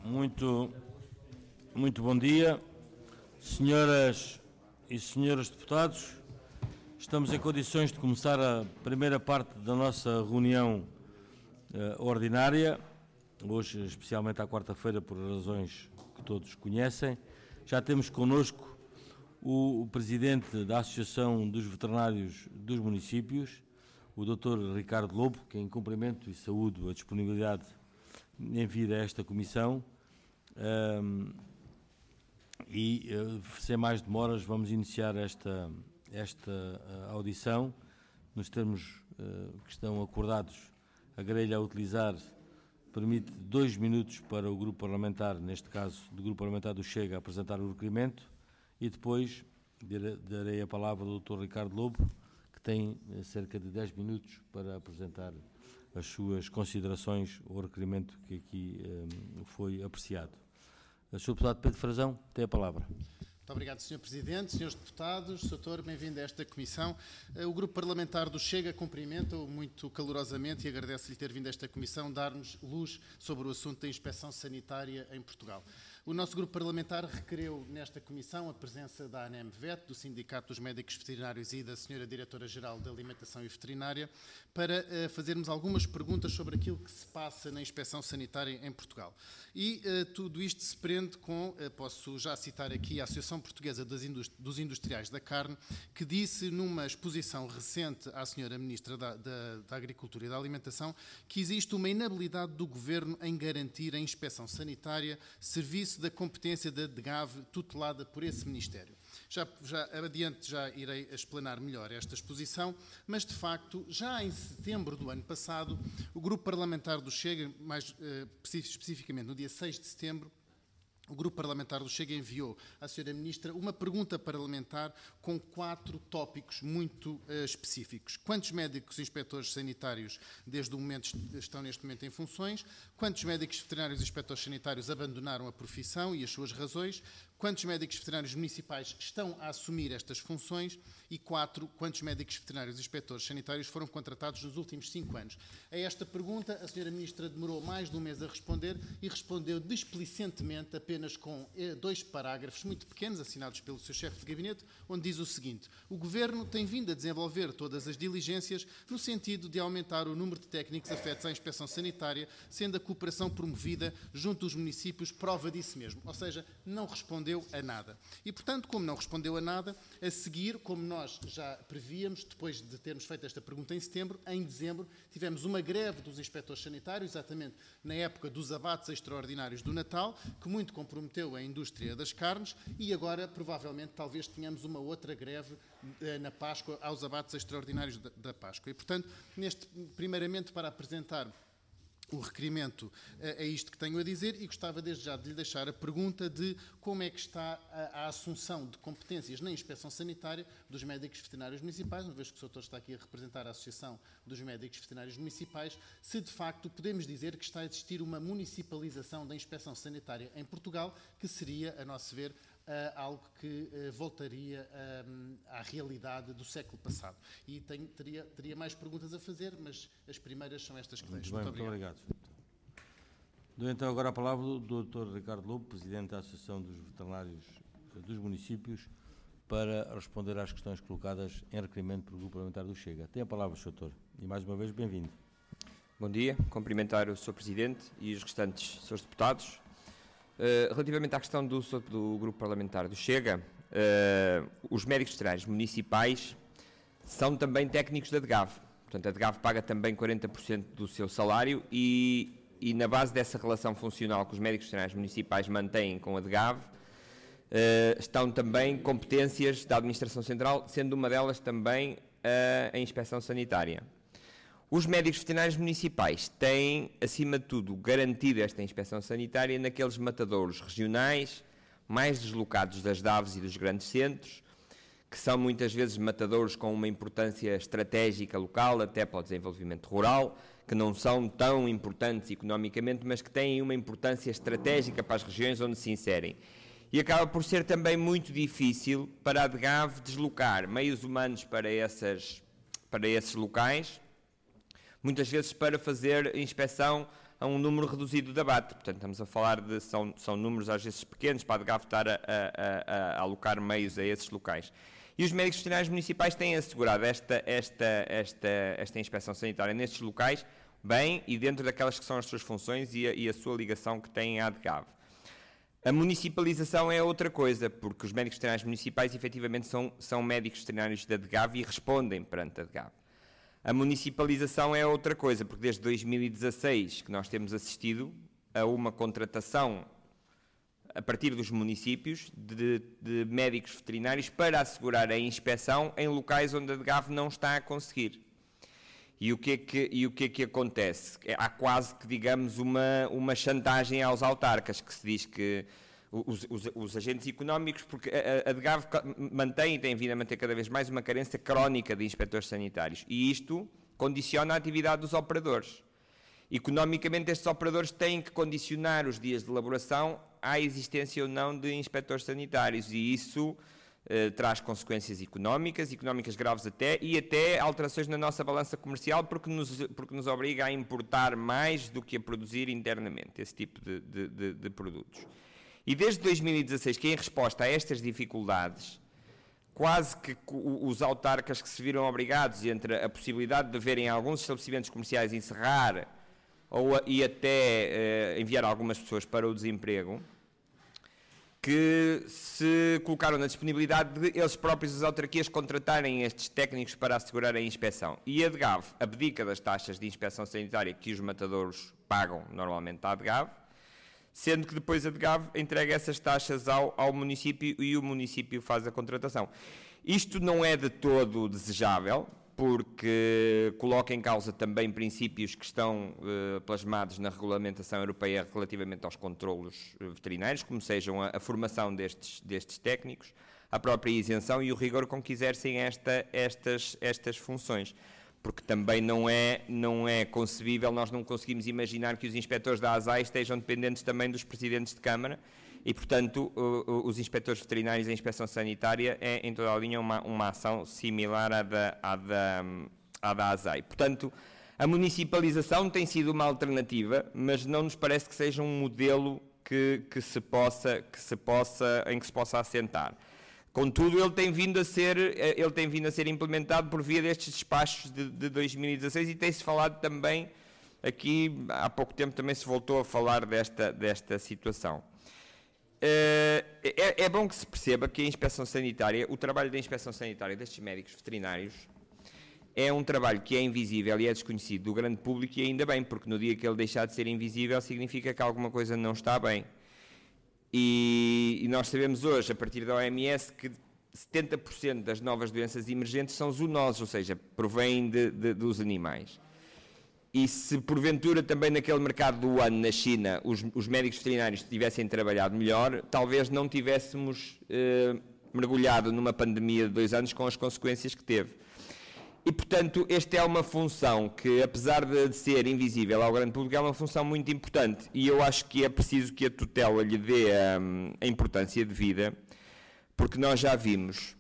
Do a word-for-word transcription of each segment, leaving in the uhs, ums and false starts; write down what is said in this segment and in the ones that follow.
Muito, muito bom dia, senhoras e senhores deputados. Estamos em condições de começar a primeira parte da nossa reunião uh, ordinária, hoje especialmente à quarta-feira, por razões que todos conhecem. Já temos connosco o, o Presidente da Associação dos Veterinários dos Municípios, o doutor Ricardo Lobo, que em cumprimento e saúdo a disponibilidade em vir a esta comissão. Um, e, uh, sem mais demoras, vamos iniciar esta, esta uh, audição. Nos termos uh, que estão acordados, a grelha a utilizar permite dois minutos para o grupo parlamentar, neste caso do grupo parlamentar do Chega, apresentar o requerimento, e depois darei a palavra ao doutor Ricardo Lobo, que tem cerca de dez minutos para apresentar as suas considerações ao requerimento que aqui um, foi apreciado. O senhor Deputado Pedro Frazão tem a palavra. Muito obrigado, senhor Presidente, senhores Deputados, doutor, bem-vindo a esta Comissão. O Grupo Parlamentar do Chega cumprimenta-o muito calorosamente e agradece-lhe ter vindo a esta Comissão dar-nos luz sobre o assunto da inspeção sanitária em Portugal. O nosso Grupo Parlamentar requereu nesta Comissão a presença da ANEMVET, do Sindicato dos Médicos Veterinários e da senhora Diretora-Geral da Alimentação e Veterinária, para uh, fazermos algumas perguntas sobre aquilo que se passa na inspeção sanitária em Portugal. E uh, tudo isto se prende com, uh, posso já citar aqui, a Associação Portuguesa dos Industriais da Carne, que disse numa exposição recente à senhora Ministra da, da, da Agricultura e da Alimentação que existe uma inabilidade do Governo em garantir a inspeção sanitária, serviço da competência da DGAV tutelada por esse Ministério. Já, já adiante já irei explanar melhor esta exposição, mas de facto, já em setembro do ano passado, o Grupo Parlamentar do Chega, mais eh, especificamente no dia seis de setembro, o Grupo Parlamentar do Chega enviou à senhora Ministra uma pergunta parlamentar com quatro tópicos muito uh, específicos. Quantos médicos e inspectores sanitários desde o momento estão neste momento em funções? Quantos médicos veterinários e inspectores sanitários abandonaram a profissão e as suas razões? Quantos médicos veterinários municipais estão a assumir estas funções? E quatro, quantos médicos veterinários e inspectores sanitários foram contratados nos últimos cinco anos? A esta pergunta, a senhora Ministra demorou mais de um mês a responder e respondeu displicentemente apenas apenas com dois parágrafos muito pequenos, assinados pelo seu chefe de gabinete, onde diz o seguinte: o Governo tem vindo a desenvolver todas as diligências no sentido de aumentar o número de técnicos afetos à inspeção sanitária, sendo a cooperação promovida junto dos municípios prova disso mesmo. Ou seja, não respondeu a nada. E, portanto, como não respondeu a nada, a seguir, como nós já prevíamos, depois de termos feito esta pergunta em setembro, em dezembro, tivemos uma greve dos inspectores sanitários, exatamente na época dos abates extraordinários do Natal, que muito comprometeu a indústria das carnes, e agora, provavelmente, talvez tenhamos uma outra greve eh, na Páscoa, aos abates extraordinários da, da Páscoa. E, portanto, neste, primeiramente, para apresentar o requerimento, é isto que tenho a dizer, e gostava desde já de lhe deixar a pergunta de como é que está a, a assunção de competências na inspeção sanitária dos médicos veterinários municipais, uma vez que o doutor está aqui a representar a Associação dos Médicos Veterinários Municipais, se de facto podemos dizer que está a existir uma municipalização da inspeção sanitária em Portugal, que seria, a nosso ver, Uh, algo que uh, voltaria um, à realidade do século passado. E tenho, teria, teria mais perguntas a fazer, mas as primeiras são estas que deixo. Muito, muito obrigado. Muito obrigado. Dou então agora a palavra do doutor Ricardo Lobo, Presidente da Associação dos Veterinários dos Municípios, para responder às questões colocadas em requerimento pelo Grupo Parlamentar do Chega. Tem a palavra, senhor Doutor, e mais uma vez, bem-vindo. Bom dia, cumprimentar o senhor Presidente e os restantes senhores deputados. Uh, relativamente à questão do, do Grupo Parlamentar do Chega, uh, os médicos veterinários municipais são também técnicos da DGAV. Portanto, a DGAV paga também quarenta por cento do seu salário e, e na base dessa relação funcional que os médicos veterinários municipais mantêm com a DGAV, uh, estão também competências da Administração Central, sendo uma delas também uh, a inspeção sanitária. Os médicos veterinários municipais têm, acima de tudo, garantido esta inspeção sanitária naqueles matadouros regionais mais deslocados das D A Vs e dos grandes centros, que são muitas vezes matadouros com uma importância estratégica local, até para o desenvolvimento rural, que não são tão importantes economicamente, mas que têm uma importância estratégica para as regiões onde se inserem. E acaba por ser também muito difícil para a DGAV deslocar meios humanos para, essas, para esses locais, muitas vezes para fazer inspeção a um número reduzido de abate. Portanto, estamos a falar de, são, são números às vezes pequenos, para a DGAV estar a, a, a, a alocar meios a esses locais. E os médicos veterinários municipais têm assegurado esta, esta, esta, esta inspeção sanitária nestes locais, bem e dentro daquelas que são as suas funções e a, e a sua ligação que têm à DGAV. A municipalização é outra coisa, porque os médicos veterinários municipais efetivamente são, são médicos veterinários da DGAV e respondem perante a DGAV. A municipalização é outra coisa, porque desde dois mil e dezasseis que nós temos assistido a uma contratação a partir dos municípios de, de médicos veterinários para assegurar a inspeção em locais onde a DGAV não está a conseguir. E o que é que, e o que, é que acontece? Há quase que, digamos, uma, uma chantagem aos autarcas, que se diz que os, os, os agentes económicos, porque a, a DGAV mantém e tem vindo a manter cada vez mais uma carência crónica de inspectores sanitários. E isto condiciona a atividade dos operadores. Economicamente, estes operadores têm que condicionar os dias de elaboração à existência ou não de inspectores sanitários. E isso Uh, traz consequências económicas, económicas graves até, e até alterações na nossa balança comercial, porque nos, porque nos obriga a importar mais do que a produzir internamente esse tipo de, de, de, de produtos. E desde dois mil e dezasseis, que em resposta a estas dificuldades, quase que os autarcas que se viram obrigados, entre a possibilidade de verem alguns estabelecimentos comerciais encerrar ou a, e até uh, enviar algumas pessoas para o desemprego, que se colocaram na disponibilidade de eles próprios, as autarquias, contratarem estes técnicos para assegurar a inspeção. E a DGAV abdica das taxas de inspeção sanitária que os matadouros pagam normalmente à DGAV, sendo que depois a DGAV entrega essas taxas ao, ao município e o município faz a contratação. Isto não é de todo desejável, porque coloca em causa também princípios que estão eh, plasmados na regulamentação europeia relativamente aos controlos veterinários, como sejam a, a formação destes, destes técnicos, a própria isenção e o rigor com que exercem esta, estas, estas funções. Porque também não é, não é concebível, nós não conseguimos imaginar que os inspectores da ASAI estejam dependentes também dos presidentes de Câmara, e, portanto, os inspectores veterinários em inspeção sanitária é, em toda a linha, uma, uma ação similar à da, à, da, à da ASAI. Portanto, a municipalização tem sido uma alternativa, mas não nos parece que seja um modelo que, que, se possa, que se possa, em que se possa assentar. Contudo, ele tem vindo a ser, ele tem vindo a ser implementado por via destes despachos de, de dois mil e dezasseis e tem-se falado também, aqui há pouco tempo também se voltou a falar desta, desta situação. É, é bom que se perceba que a inspeção sanitária, o trabalho da inspeção sanitária destes médicos veterinários é um trabalho que é invisível e é desconhecido do grande público, e ainda bem, porque no dia que ele deixar de ser invisível significa que alguma coisa não está bem. E, e nós sabemos hoje, a partir da O M S, que setenta por cento das novas doenças emergentes são zoonoses, ou seja, provêm de, de, dos animais. E se porventura também naquele mercado do ano na China os, os médicos veterinários tivessem trabalhado melhor, talvez não tivéssemos eh, mergulhado numa pandemia de dois anos com as consequências que teve. E, portanto, esta é uma função que, apesar de, de ser invisível ao grande público, é uma função muito importante. E eu acho que é preciso que a tutela lhe dê a, a importância devida, porque nós já vimos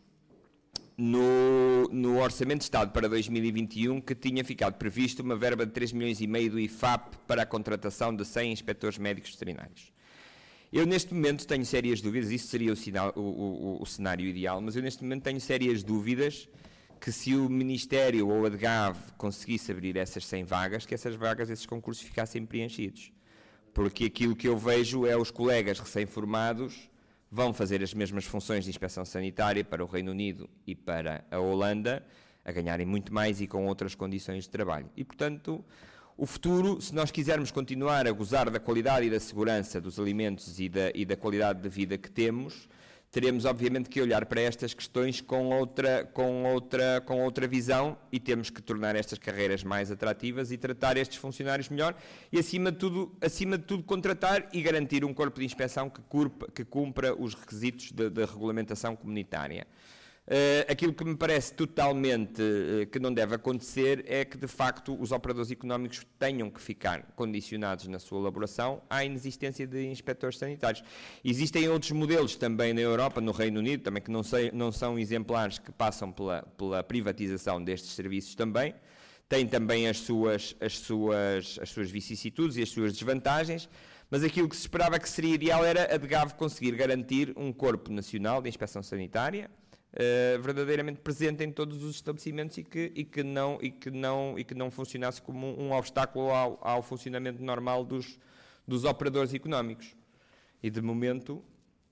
No, no Orçamento de Estado para dois mil e vinte e um que tinha ficado previsto uma verba de três milhões e meio do I F A P para a contratação de cem inspectores médicos veterinários. Eu neste momento tenho sérias dúvidas, isso seria o, sinal, o, o, o cenário ideal, mas eu neste momento tenho sérias dúvidas que se o Ministério ou a DGAV conseguisse abrir essas cem vagas, que essas vagas, esses concursos ficassem preenchidos. Porque aquilo que eu vejo é os colegas recém-formados vão fazer as mesmas funções de inspeção sanitária para o Reino Unido e para a Holanda, a ganharem muito mais e com outras condições de trabalho. E, portanto, o futuro, se nós quisermos continuar a gozar da qualidade e da segurança dos alimentos e da, e da qualidade de vida que temos, teremos, obviamente, que olhar para estas questões com outra, com outra, com outra visão, e temos que tornar estas carreiras mais atrativas e tratar estes funcionários melhor e, acima de tudo, acima de tudo contratar e garantir um corpo de inspeção que, curpa, que cumpra os requisitos da regulamentação comunitária. Uh, aquilo que me parece totalmente uh, que não deve acontecer é que, de facto, os operadores económicos tenham que ficar condicionados na sua elaboração à inexistência de inspectores sanitários. Existem outros modelos também na Europa, no Reino Unido, também que não, sei, não são exemplares, que passam pela, pela privatização destes serviços também. tem também as suas, as, suas, as suas vicissitudes e as suas desvantagens, mas aquilo que se esperava que seria ideal era a DGAV conseguir garantir um corpo nacional de inspeção sanitária uh, verdadeiramente presente em todos os estabelecimentos e que, e que, não, e que, não, e que não funcionasse como um obstáculo ao, ao funcionamento normal dos, dos operadores económicos. E de momento...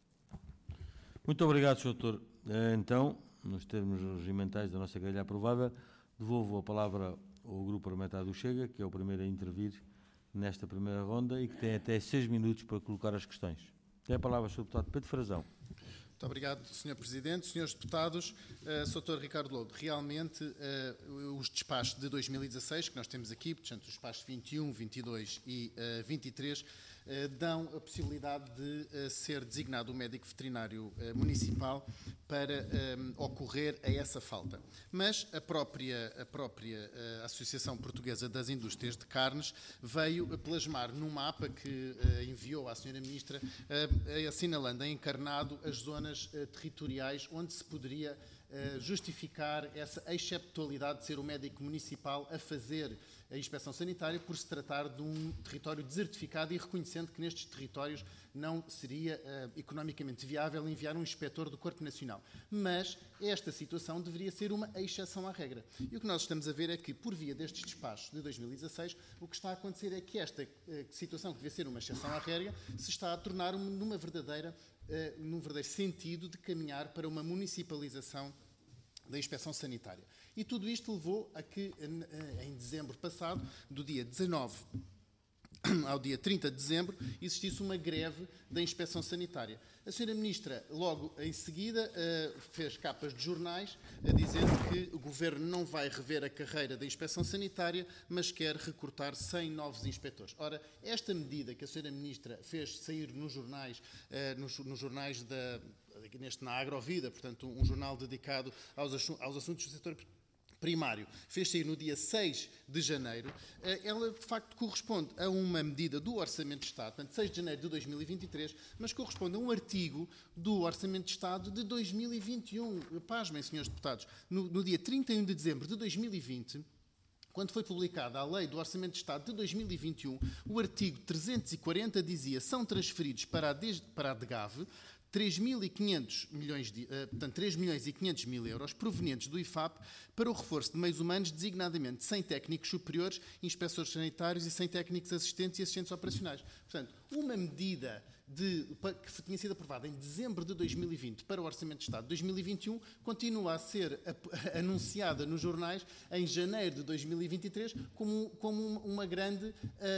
Muito obrigado, senhor Doutor. Então, nos termos regimentais da nossa grelha aprovada, devolvo a palavra ao Grupo Parlamentar do Chega, que é o primeiro a intervir nesta primeira ronda e que tem até seis minutos para colocar as questões. Tem a palavra o senhor Deputado Pedro Frazão. Muito obrigado, senhor Presidente. senhores Deputados, uh, senhor doutor Ricardo Lobo, realmente uh, os despachos de dois mil e dezasseis, que nós temos aqui, portanto, os despachos vinte e um, vinte e dois e uh, vinte e três, uh, dão a possibilidade de uh, ser designado o médico veterinário uh, municipal para um, ocorrer a essa falta. Mas a própria, a própria uh, Associação Portuguesa das Indústrias de Carnes veio plasmar num mapa que uh, enviou à senhora Ministra, uh, assinalando em encarnado as zonas territoriais onde se poderia uh, justificar essa exceptualidade de ser o médico municipal a fazer a inspeção sanitária por se tratar de um território desertificado e reconhecendo que nestes territórios não seria uh, economicamente viável enviar um inspetor do Corpo Nacional. Mas esta situação deveria ser uma exceção à regra. E o que nós estamos a ver é que, por via destes despachos de dois mil e dezasseis, o que está a acontecer é que esta uh, situação, que devia ser uma exceção à regra, se está a tornar uma, numa verdadeira Uh, num verdadeiro sentido de caminhar para uma municipalização da inspeção sanitária. E tudo isto levou a que, uh, em dezembro passado, do dia dezanove ao dia trinta de dezembro, existisse uma greve da inspeção sanitária. A senhora Ministra, logo em seguida, fez capas de jornais dizendo que o Governo não vai rever a carreira da inspeção sanitária, mas quer recortar cem novos inspectores. Ora, esta medida que a senhora Ministra fez sair nos jornais, nos, nos jornais da, neste, na Agrovida, portanto, um jornal dedicado aos, aos assuntos do setor primário, fez sair no dia seis de janeiro, ela de facto corresponde a uma medida do Orçamento de Estado, portanto seis de janeiro de dois mil e vinte e três, mas corresponde a um artigo do Orçamento de Estado de dois mil e vinte e um. Pasmem, senhores deputados, no, no dia trinta e um de dezembro de dois mil e vinte, quando foi publicada a Lei do Orçamento de Estado de dois mil e vinte e um, o artigo trezentos e quarenta dizia: são transferidos para a, para a DGAV três mil e quinhentos milhões de, uh, portanto, três milhões e quinhentos mil euros provenientes do I F A P para o reforço de meios humanos, designadamente cem técnicos superiores, inspectores sanitários e cem técnicos assistentes e assistentes operacionais. Portanto, uma medida de, que tinha sido aprovada em dezembro de dois mil e vinte para o Orçamento de Estado de dois mil e vinte e um continua a ser a, a, anunciada nos jornais em janeiro de dois mil e vinte e três como, como uma, grande,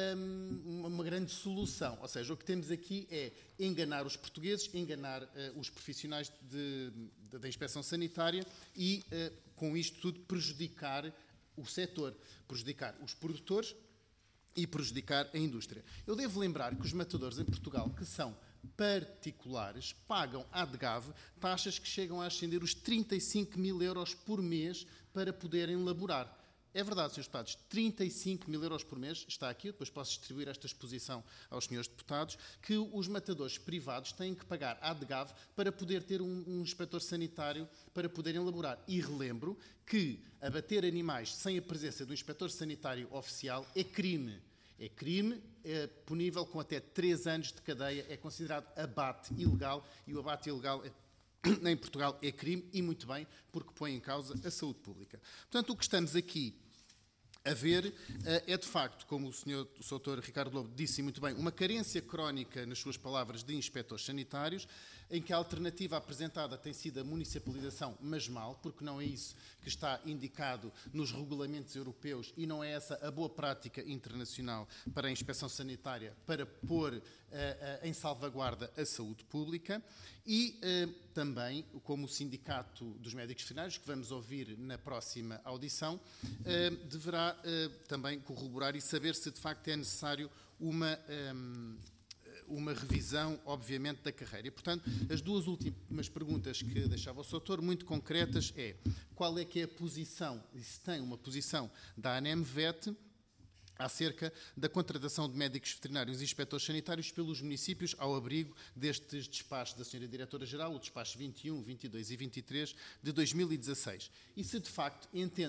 um, uma grande solução. Ou seja, o que temos aqui é enganar os portugueses, enganar uh, os profissionais de, de, da inspeção sanitária e, uh, com isto tudo, prejudicar o setor, prejudicar os produtores e prejudicar a indústria. Eu devo lembrar que os matadores em Portugal, que são particulares, pagam à DGAV taxas que chegam a ascender os trinta e cinco mil euros por mês para poderem laborar. É verdade, senhores deputados, trinta e cinco mil euros por mês, está aqui, eu depois posso distribuir esta exposição aos senhores deputados, que os matadores privados têm que pagar à DGAV para poder ter um, um inspetor sanitário para poderem laborar. E relembro que abater animais sem a presença do inspetor sanitário oficial é crime. É crime, é punível com até três anos de cadeia, é considerado abate ilegal e o abate ilegal é em Portugal é crime, e muito bem, porque põe em causa a saúde pública. Portanto, o que estamos aqui a ver é, de facto, como o senhor o doutor Ricardo Lobo disse muito bem, uma carência crónica, nas suas palavras, de inspectores sanitários, em que a alternativa apresentada tem sido a municipalização, mas mal, porque não é isso que está indicado nos regulamentos europeus e não é essa a boa prática internacional para a inspeção sanitária, para pôr uh, uh, em salvaguarda a saúde pública. E uh, também, como o Sindicato dos Médicos Veterinários, que vamos ouvir na próxima audição, uh, deverá uh, também corroborar e saber se de facto é necessário uma... Um, uma revisão, obviamente, da carreira. E, portanto, as duas últimas perguntas que deixava o doutor, muito concretas, é qual é que é a posição, e se tem uma posição da ANEMVET acerca da contratação de médicos veterinários e inspectores sanitários pelos municípios ao abrigo destes despachos da senhora Diretora-Geral, o despacho vinte e um, vinte e dois e vinte e três de dois mil e dezasseis. E se, de facto, entende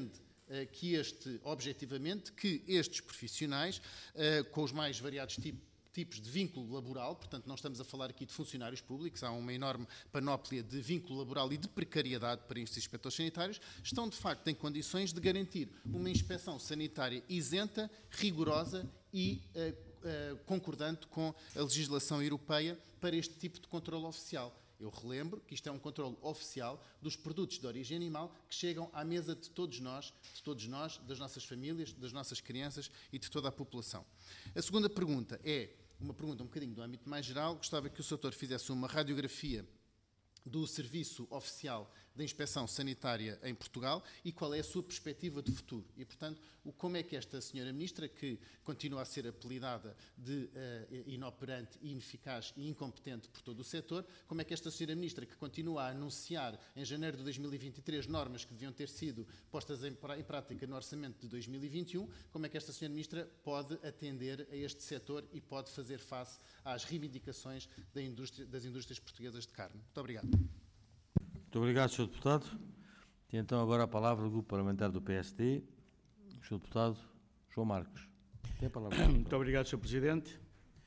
que este, objetivamente, que estes profissionais, com os mais variados tipos, tipos de vínculo laboral, portanto não estamos a falar aqui de funcionários públicos, há uma enorme panóplia de vínculo laboral e de precariedade para estes inspectores sanitários, estão de facto em condições de garantir uma inspeção sanitária isenta, rigorosa e uh, uh, concordante com a legislação europeia para este tipo de controle oficial. Eu relembro que isto é um controle oficial dos produtos de origem animal que chegam à mesa de todos nós, de todos nós, das nossas famílias, das nossas crianças e de toda a população. A segunda pergunta é uma pergunta um bocadinho do âmbito mais geral. Gostava que o senhor fizesse uma radiografia do Serviço Oficial da Inspeção Sanitária em Portugal e qual é a sua perspectiva de futuro. E, portanto, o, como é que esta senhora Ministra, que continua a ser apelidada de uh, inoperante, ineficaz e incompetente por todo o setor, como é que esta senhora Ministra, que continua a anunciar em janeiro de dois mil e vinte e três normas que deviam ter sido postas em, em prática no orçamento de dois mil e vinte e um, como é que esta senhora Ministra pode atender a este setor e pode fazer face às reivindicações da indústria, das indústrias portuguesas de carne? Muito obrigado. Muito obrigado, senhor Deputado. Tem então agora a palavra o Grupo Parlamentar do P S D, o senhor Deputado João Marcos. Tem a palavra. Muito obrigado, senhor Presidente.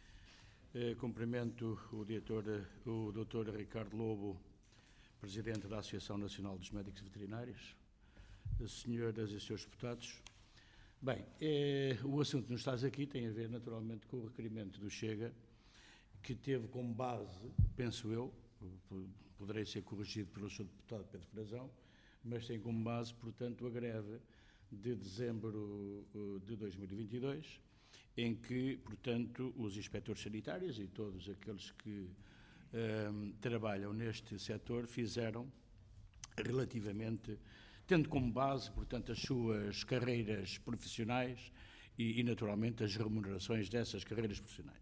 Eh, cumprimento o, diretor, o doutor Ricardo Lobo, Presidente da Associação Nacional dos Médicos Veterinários, as senhoras e senhores deputados. Bem, eh, o assunto que nos traz aqui tem a ver naturalmente com o requerimento do Chega, que teve como base, penso eu, poderei ser corrigido pelo senhor Deputado Pedro Frazão, mas tem como base, portanto, a greve de dezembro de dois mil e vinte e dois, em que, portanto, os inspectores sanitários e todos aqueles que um, trabalham neste setor fizeram relativamente, tendo como base, portanto, as suas carreiras profissionais e, e naturalmente, as remunerações dessas carreiras profissionais.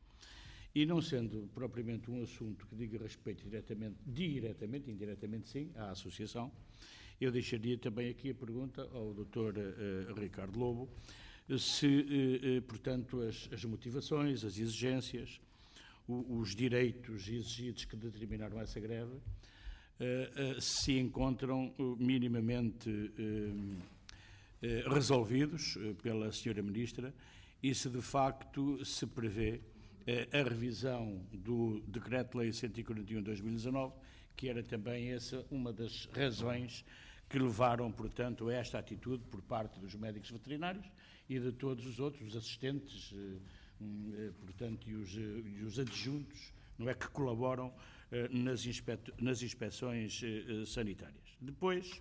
E não sendo propriamente um assunto que diga respeito diretamente, diretamente, indiretamente sim, à associação, eu deixaria também aqui a pergunta ao doutor uh, Ricardo Lobo, se, uh, uh, portanto, as, as motivações, as exigências, o, os direitos exigidos que determinaram essa greve, uh, uh, se encontram uh, minimamente uh, uh, resolvidos uh, pela senhora Ministra e se de facto se prevê a revisão do Decreto-Lei cento e quarenta e um de dois mil e dezanove, que era também essa uma das razões que levaram, portanto, a esta atitude por parte dos médicos veterinários e de todos os outros, os assistentes, portanto, e os, e os adjuntos, não é, que colaboram nas, inspe- nas inspeções sanitárias. Depois,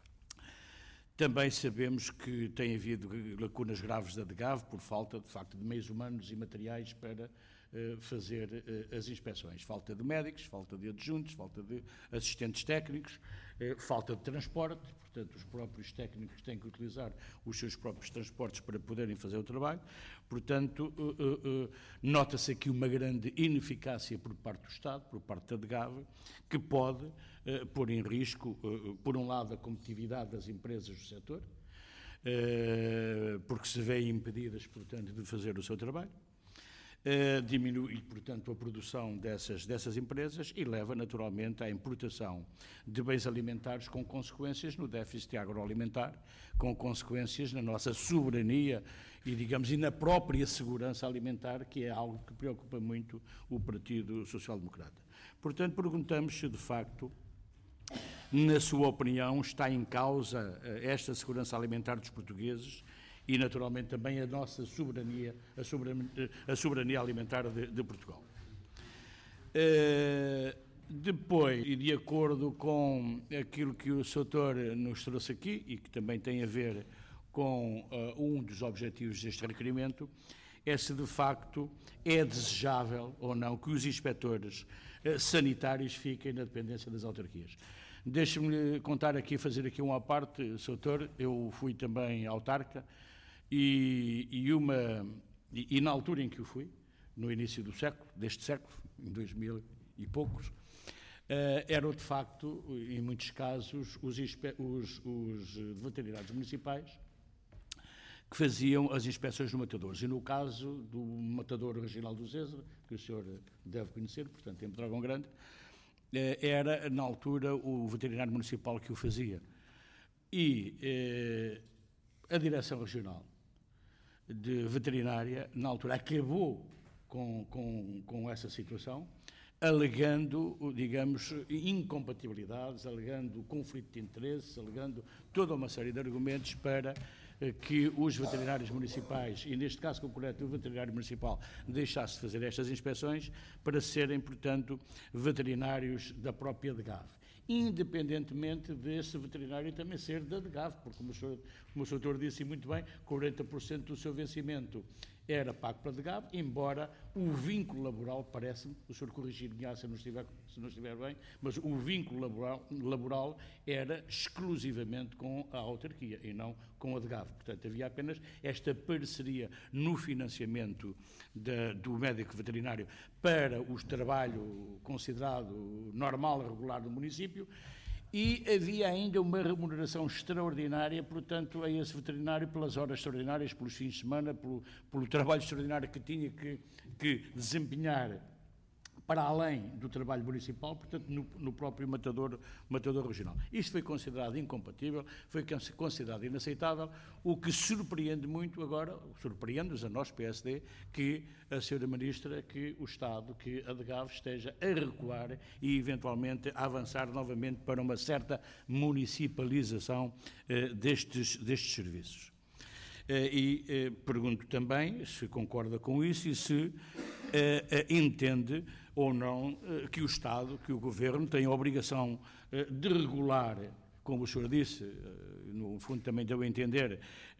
também sabemos que tem havido lacunas graves da DGAV por falta, de facto, de meios humanos e materiais para uh, fazer uh, as inspeções. Falta de médicos, falta de adjuntos, falta de assistentes técnicos, uh, falta de transporte, portanto, os próprios técnicos têm que utilizar os seus próprios transportes para poderem fazer o trabalho. Portanto, uh, uh, uh, nota-se aqui uma grande ineficácia por parte do Estado, por parte da DGAV, que pode uh, pôr em risco, uh, por um lado, a competitividade das empresas do setor, uh, porque se veem impedidas, portanto, de fazer o seu trabalho, uh, diminui, portanto, a produção dessas, dessas empresas e leva, naturalmente, à importação de bens alimentares com consequências no déficit agroalimentar, com consequências na nossa soberania e, digamos, e na própria segurança alimentar, que é algo que preocupa muito o Partido Social Democrata. Portanto, perguntamos se, de facto, na sua opinião, está em causa esta segurança alimentar dos portugueses e, naturalmente, também a nossa soberania, a soberania, a soberania alimentar de, de Portugal. Uh, depois, e de acordo com aquilo que o doutor nos trouxe aqui, e que também tem a ver com uh, um dos objetivos deste requerimento, é se de facto é desejável ou não que os inspectores uh, sanitários fiquem na dependência das autarquias. Deixe-me contar aqui, fazer aqui uma parte, doutor, eu fui também autarca e, e, uma, e, e na altura em que eu fui, no início do século, deste século, em dois mil e poucos, uh, eram de facto, em muitos casos, os, os, os veterinários municipais que faziam as inspeções no matadores. E no caso do matador regional do Zézer, que o senhor deve conhecer, portanto, em Pedrógão Grande, era, na altura, o veterinário municipal que o fazia. E, a Direção Regional de Veterinária, na altura, acabou com, com, com essa situação, alegando, digamos, incompatibilidades, alegando conflito de interesses, alegando toda uma série de argumentos para que os veterinários municipais, e neste caso concreto o veterinário municipal, deixasse de fazer estas inspeções para serem, portanto, veterinários da própria D G A V. Independentemente desse veterinário também ser da D G A V, porque, como o senhor, como o senhor doutor disse muito bem, quarenta por cento do seu vencimento era pago para a D G A V, embora o vínculo laboral, parece-me, o senhor corrigir-me se não estiver, se não estiver bem, mas o vínculo laboral, laboral era exclusivamente com a autarquia e não com a D G A V. Portanto, havia apenas esta parceria no financiamento da, do médico veterinário para o trabalho considerado normal, regular do município, e havia ainda uma remuneração extraordinária, portanto, a esse veterinário pelas horas extraordinárias, pelos fins de semana, pelo, pelo trabalho extraordinário que tinha que, que desempenhar para além do trabalho municipal, portanto, no, no próprio matador, matador regional. Isto foi considerado incompatível, foi considerado inaceitável, o que surpreende muito agora, surpreende-nos a nós, P S D, que a senhora Ministra, que o Estado, que a D G A V esteja a recuar e, eventualmente, a avançar novamente para uma certa municipalização eh, destes, destes serviços. Eh, e eh, pergunto também se concorda com isso e se eh, eh, entende ou não eh, que o Estado, que o Governo tem a obrigação eh, de regular, como o senhor disse, eh, no fundo também deu a entender,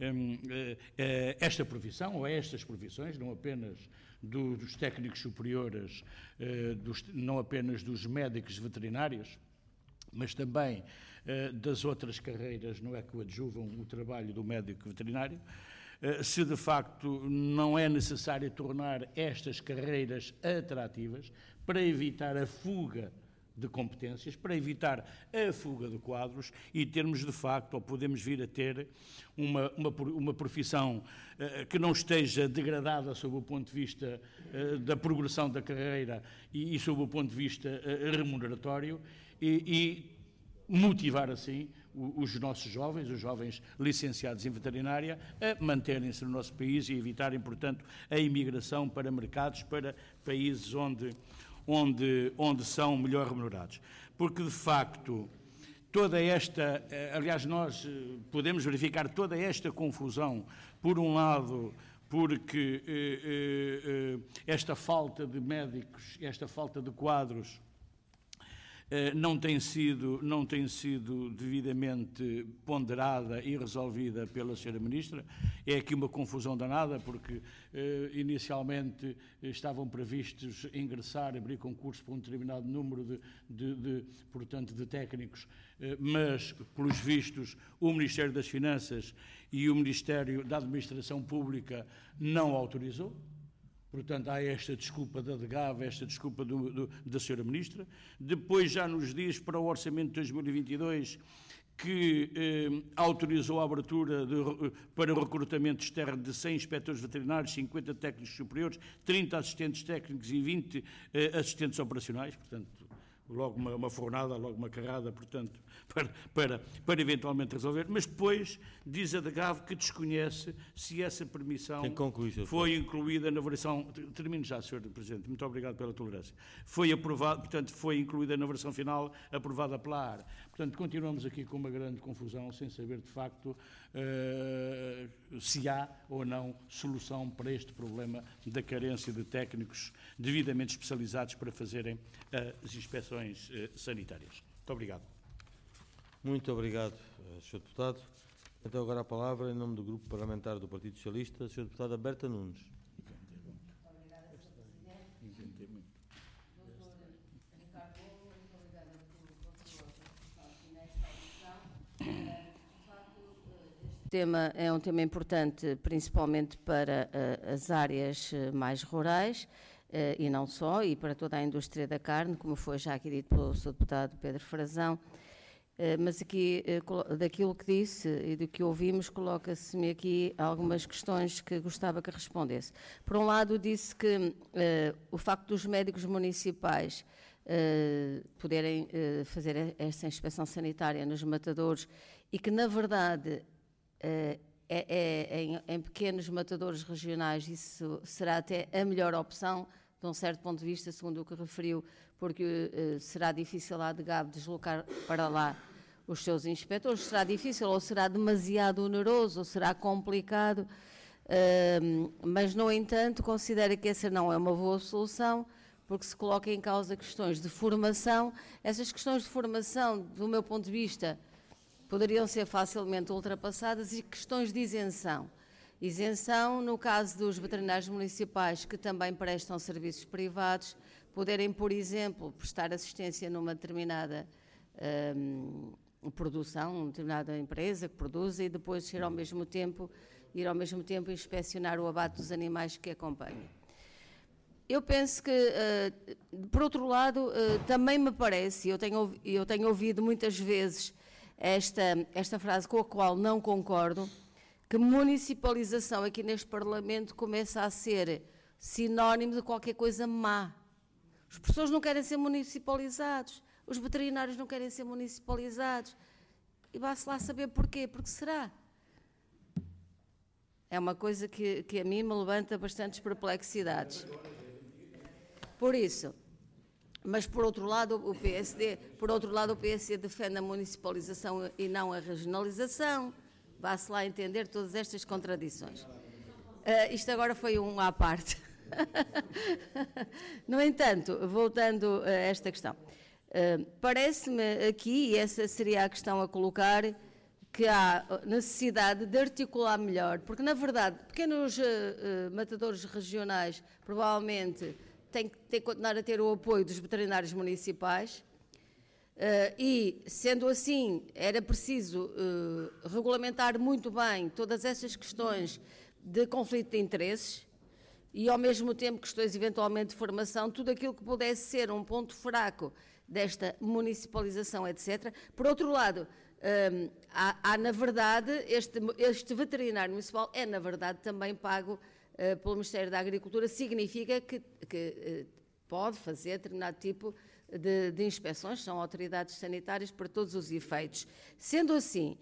eh, eh, esta profissão, ou estas profissões, não apenas do, dos técnicos superiores, eh, dos, não apenas dos médicos veterinários, mas também eh, das outras carreiras, não é, que adjuvam o trabalho do médico veterinário, eh, se de facto não é necessário tornar estas carreiras atrativas para evitar a fuga de competências, para evitar a fuga de quadros e termos de facto, ou podemos vir a ter, uma, uma, uma profissão eh, que não esteja degradada sob o ponto de vista eh, da progressão da carreira e, e sob o ponto de vista eh, remuneratório, e, e motivar assim os nossos jovens, os jovens licenciados em veterinária, a manterem-se no nosso país e evitarem, portanto, a imigração para mercados, para países onde, onde, onde são melhor remunerados. Porque, de facto, toda esta, aliás, nós podemos verificar toda esta confusão, por um lado, porque eh, eh, esta falta de médicos, esta falta de quadros, não tem sido, não tem sido devidamente ponderada e resolvida pela senhora Ministra. É aqui uma confusão danada, porque eh, inicialmente estavam previstos ingressar, abrir concurso para um determinado número de, de, de, portanto, de técnicos, eh, mas, pelos vistos, o Ministério das Finanças e o Ministério da Administração Pública não autorizou. Portanto, há esta desculpa da D G A V, esta desculpa do, do, da senhora Ministra. Depois já nos diz, para o Orçamento de dois mil e vinte e dois, que eh, autorizou a abertura de, para o recrutamento externo de cem inspectores veterinários, cinquenta técnicos superiores, trinta assistentes técnicos e vinte eh, assistentes operacionais. Portanto, logo uma, uma fornada, logo uma carrada, portanto, para, para, para eventualmente resolver. Mas depois diz a D G A V que desconhece se essa permissão foi incluída na versão... Termino já, senhor Presidente, muito obrigado pela tolerância. Foi aprovado, portanto, foi incluída na versão final, aprovada pela A R. Portanto, continuamos aqui com uma grande confusão, sem saber, de facto, uh, se há ou não solução para este problema da carência de técnicos devidamente especializados para fazerem uh, as inspeções uh, sanitárias. Muito obrigado. Muito obrigado, senhor Deputado. Então, agora a palavra, em nome do Grupo Parlamentar do Partido Socialista, a senhora Deputada Berta Nunes. Obrigada, senhor Presidente. doutor Ricardo Lobo, muito obrigada por sua participação nesta audição. De facto, este tema é um tema importante, principalmente para as áreas mais rurais, e não só, e para toda a indústria da carne, como foi já aqui dito pelo senhor Deputado Pedro Frazão. Mas aqui, daquilo que disse e do que ouvimos, coloca-se-me aqui algumas questões que gostava que respondesse. Por um lado, disse que uh, o facto dos médicos municipais uh, poderem uh, fazer esta inspeção sanitária nos matadouros e que, na verdade, uh, é, é, em, em pequenos matadouros regionais isso será até a melhor opção, de um certo ponto de vista, segundo o que referiu, porque uh, será difícil a ADGAV deslocar para lá os seus inspectores, será difícil ou será demasiado oneroso ou será complicado, uh, mas, no entanto, considero que essa não é uma boa solução, porque se coloca em causa questões de formação. Essas questões de formação, do meu ponto de vista, poderiam ser facilmente ultrapassadas, e questões de isenção. Isenção, no caso dos veterinários municipais que também prestam serviços privados, poderem, por exemplo, prestar assistência numa determinada hum, produção, uma determinada empresa que produz, e depois ir ao mesmo tempo, ir ao mesmo tempo inspecionar o abate dos animais que acompanham. Eu penso que, uh, por outro lado, uh, também me parece, eu tenho, eu tenho ouvido muitas vezes esta, esta frase com a qual não concordo, que municipalização aqui neste Parlamento começa a ser sinónimo de qualquer coisa má. Os professores não querem ser municipalizados, os veterinários não querem ser municipalizados, e vá-se lá saber porquê, porque será. É uma coisa que, que a mim me levanta bastantes perplexidades. Por isso, mas por outro lado o P S D, por outro lado o P S D defende a municipalização e não a regionalização. Vá-se lá entender todas estas contradições. Uh, isto agora foi um à parte. No entanto, voltando a esta questão, uh, parece-me aqui, e essa seria a questão a colocar, que há necessidade de articular melhor, porque, na verdade, pequenos uh, uh, matadouros regionais provavelmente têm que, têm que continuar a ter o apoio dos veterinários municipais. Uh, e, sendo assim, era preciso uh, regulamentar muito bem todas essas questões de conflito de interesses e, ao mesmo tempo, questões eventualmente de formação, tudo aquilo que pudesse ser um ponto fraco desta municipalização, etcétera. Por outro lado, um, há, há, na verdade, este, este veterinário municipal é, na verdade, também pago uh, pelo Ministério da Agricultura, significa que, que uh, pode fazer determinado tipo De, de inspeções, são autoridades sanitárias para todos os efeitos. Sendo assim,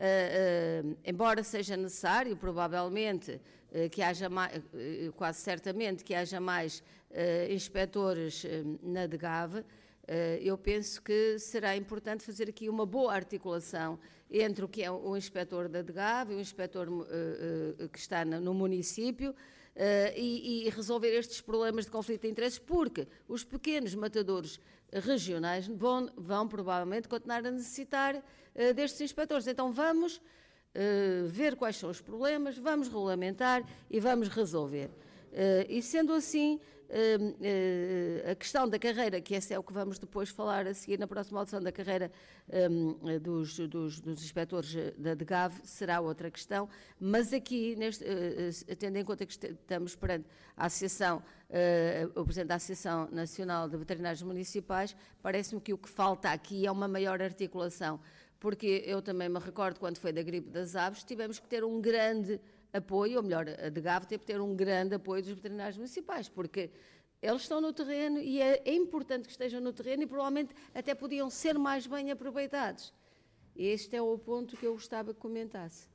uh, uh, embora seja necessário, provavelmente, uh, que haja mais, uh, quase certamente, que haja mais uh, inspectores uh, na ADGAV, uh, eu penso que será importante fazer aqui uma boa articulação entre o que é o inspetor da ADGAV e o inspetor uh, uh, que está no, no município, Uh, e, e resolver estes problemas de conflito de interesses, porque os pequenos matadouros regionais vão, vão provavelmente continuar a necessitar uh, destes inspectores. Então vamos uh, ver quais são os problemas, vamos regulamentar e vamos resolver. Uh, e sendo assim, uh, uh, a questão da carreira, que esse é o que vamos depois falar a seguir na próxima audição, da carreira um, dos, dos, dos inspectores da ADGAV, será outra questão, mas aqui, neste, uh, tendo em conta que estamos perante a Associação, uh, o Presidente da Associação Nacional de Veterinários Municipais, parece-me que o que falta aqui é uma maior articulação, porque eu também me recordo, quando foi da gripe das aves, tivemos que ter um grande apoio, ou melhor, a ADGAV teve que ter um grande apoio dos veterinários municipais, porque eles estão no terreno e é, é importante que estejam no terreno e provavelmente até podiam ser mais bem aproveitados. Este é o ponto que eu gostava que comentasse.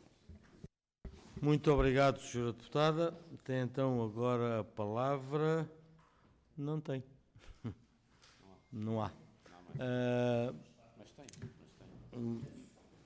Muito obrigado, senhora Deputada. Tem então agora a palavra. Não tem. Não há. Uh, Mas tem, mas tem.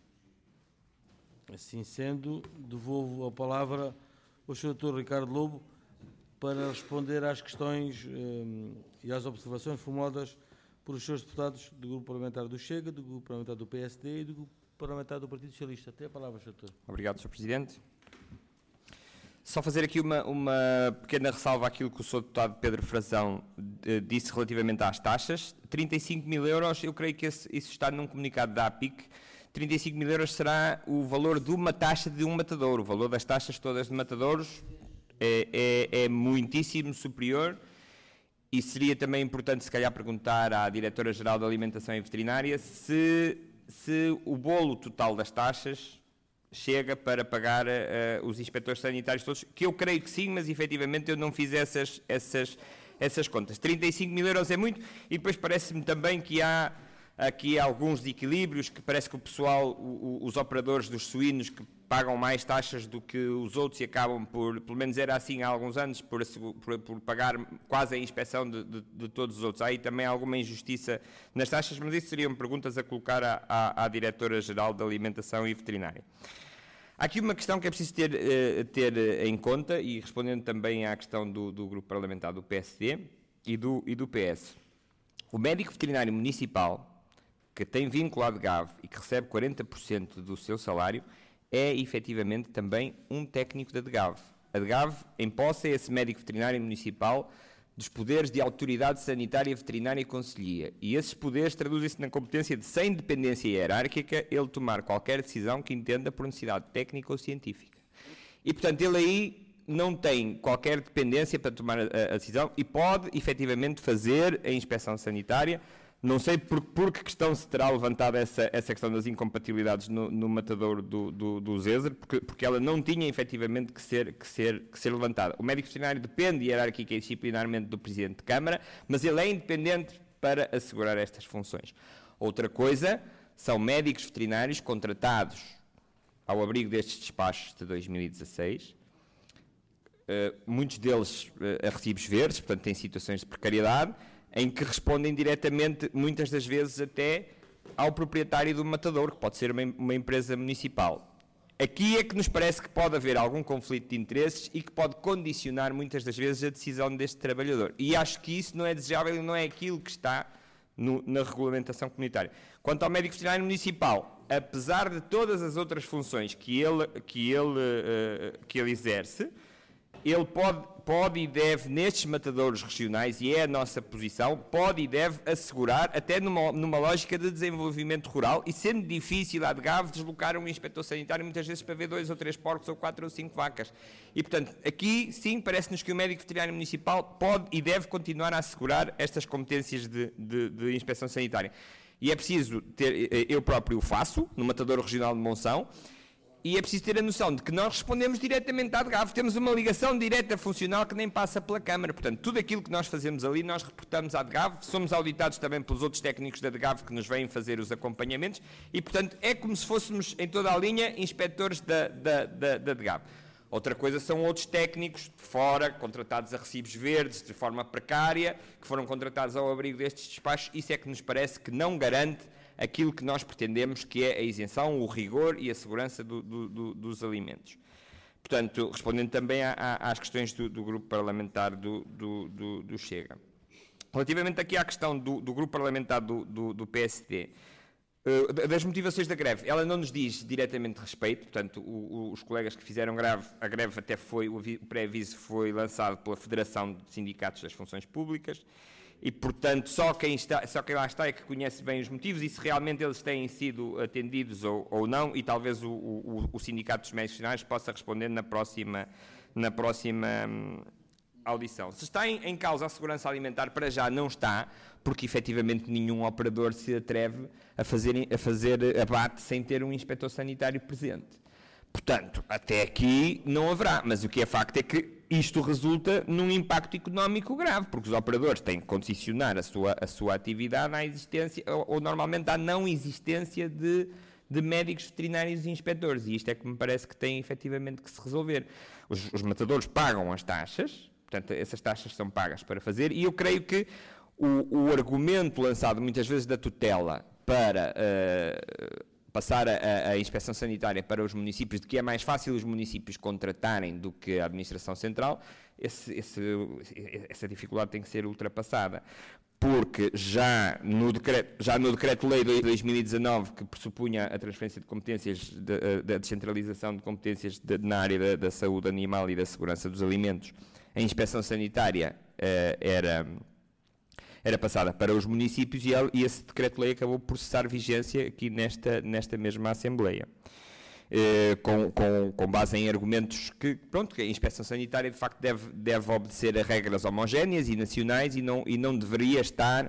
Assim sendo, devolvo a palavra ao senhor doutor Ricardo Lobo para responder às questões um, e às observações formuladas por os senhores deputados do Grupo Parlamentar do Chega, do Grupo Parlamentar do P S D e do Grupo Parlamentar do Partido Socialista. Tem a palavra, senhor doutor. Obrigado, senhor Presidente. Só fazer aqui uma, uma pequena ressalva àquilo que o senhor deputado Pedro Frazão eh, disse relativamente às taxas. trinta e cinco mil euros, eu creio que esse, isso está num comunicado da A P I C. trinta e cinco mil euros será o valor de uma taxa de um matadouro. O valor das taxas todas de matadouros é, é, é muitíssimo superior, e seria também importante, se calhar, perguntar à Diretora-Geral da Alimentação e Veterinária se, se o bolo total das taxas chega para pagar uh, os inspectores sanitários todos, que eu creio que sim, mas efetivamente eu não fiz essas, essas, essas contas. trinta e cinco mil euros é muito, e depois parece-me também que há aqui alguns desequilíbrios, que parece que o pessoal, o, o, os operadores dos suínos, que pagam mais taxas do que os outros e acabam por, pelo menos era assim há alguns anos, por, por, por pagar quase a inspeção de, de, de todos os outros. Há aí também alguma injustiça nas taxas, mas isso seriam perguntas a colocar à, à, à Diretora-Geral da Alimentação e Veterinária. Há aqui uma questão que é preciso ter, ter em conta, e respondendo também à questão do, do grupo parlamentar do P S D e do, e do P S. O médico veterinário municipal, que tem vínculo à D G A V e que recebe quarenta por cento do seu salário, é efetivamente também um técnico da D G A V. A D G A V empossa esse médico veterinário municipal dos poderes de autoridade sanitária, veterinária e conselhia. E esses poderes traduzem-se na competência de, sem dependência hierárquica, ele tomar qualquer decisão que entenda por necessidade técnica ou científica. E, portanto, ele aí não tem qualquer dependência para tomar a, a decisão e pode, efetivamente, fazer a inspeção sanitária. Não sei por, por que questão se terá levantado essa, essa questão das incompatibilidades no, no matadouro do, do, do Zezer, porque, porque ela não tinha efetivamente que ser, que, ser, que ser levantada. O médico veterinário depende hierárquica e disciplinarmente do Presidente de Câmara, mas ele é independente para assegurar estas funções. Outra coisa são médicos veterinários contratados ao abrigo destes despachos de dois mil e dezasseis, uh, muitos deles uh, a recibos verdes, portanto têm situações de precariedade, em que respondem diretamente, muitas das vezes até, ao proprietário do matador, que pode ser uma, uma empresa municipal. Aqui é que nos parece que pode haver algum conflito de interesses e que pode condicionar, muitas das vezes, a decisão deste trabalhador. E acho que isso não é desejável e não é aquilo que está no, na regulamentação comunitária. Quanto ao médico veterinário municipal, apesar de todas as outras funções que ele, que ele, uh, que ele exerce, ele pode, pode e deve, nestes matadouros regionais, e é a nossa posição, pode e deve assegurar, até numa, numa lógica de desenvolvimento rural, e sendo difícil a D G A V deslocar um inspetor sanitário, muitas vezes para ver dois ou três porcos, ou quatro ou cinco vacas. E, portanto, aqui, sim, parece-nos que o médico veterinário municipal pode e deve continuar a assegurar estas competências de, de, de inspeção sanitária. E é preciso ter, eu próprio o faço, no matadouro regional de Monção, e é preciso ter a noção de que nós respondemos diretamente à D G A V, temos uma ligação direta funcional que nem passa pela Câmara. Portanto, tudo aquilo que nós fazemos ali, nós reportamos à D G A V, somos auditados também pelos outros técnicos da D G A V que nos vêm fazer os acompanhamentos e, portanto, é como se fôssemos, em toda a linha, inspectores da, da, da, da D G A V. Outra coisa são outros técnicos de fora, contratados a recibos verdes, de forma precária, que foram contratados ao abrigo destes despachos. Isso é que nos parece que não garante aquilo que nós pretendemos, que é a isenção, o rigor e a segurança do, do, do, dos alimentos. Portanto, respondendo também a, a, às questões do, do grupo parlamentar do, do, do, do Chega. Relativamente aqui à questão do, do grupo parlamentar do, do, do P S D, uh, das motivações da greve, ela não nos diz diretamente respeito, portanto, o, o, os colegas que fizeram greve, a greve até foi, o, o pré-aviso foi lançado pela Federação de Sindicatos das Funções Públicas, e, portanto, só quem, está, só quem lá está é que conhece bem os motivos e se realmente eles têm sido atendidos ou, ou não, e talvez o, o, o Sindicato dos Médicos Veterinários possa responder na próxima, na próxima hum, audição. Se está em, em causa a segurança alimentar, para já não está, porque efetivamente nenhum operador se atreve a fazer, a fazer abate sem ter um inspetor sanitário presente. Portanto, até aqui não haverá, mas o que é facto é que isto resulta num impacto económico grave, porque os operadores têm que condicionar a sua, a sua atividade à existência, ou, ou normalmente à não existência de, de médicos veterinários e inspectores, e isto é que me parece que tem efetivamente que se resolver. Os, os matadores pagam as taxas, portanto, essas taxas são pagas para fazer, e eu creio que o, o argumento lançado muitas vezes da tutela para Uh, passar a, a inspeção sanitária para os municípios, de que é mais fácil os municípios contratarem do que a administração central, esse, esse, essa dificuldade tem que ser ultrapassada. Porque já no decreto, já no decreto-lei de dois mil e dezanove, que pressupunha a transferência de competências, da descentralização de competências de, na área da, da saúde animal e da segurança dos alimentos, a inspeção sanitária eh, era... era passada para os municípios e, e esse decreto-lei acabou por cessar vigência aqui nesta, nesta mesma Assembleia, eh, com, com, com base em argumentos que, pronto, que a inspeção sanitária de facto deve, deve obedecer a regras homogéneas e nacionais e não, e não deveria estar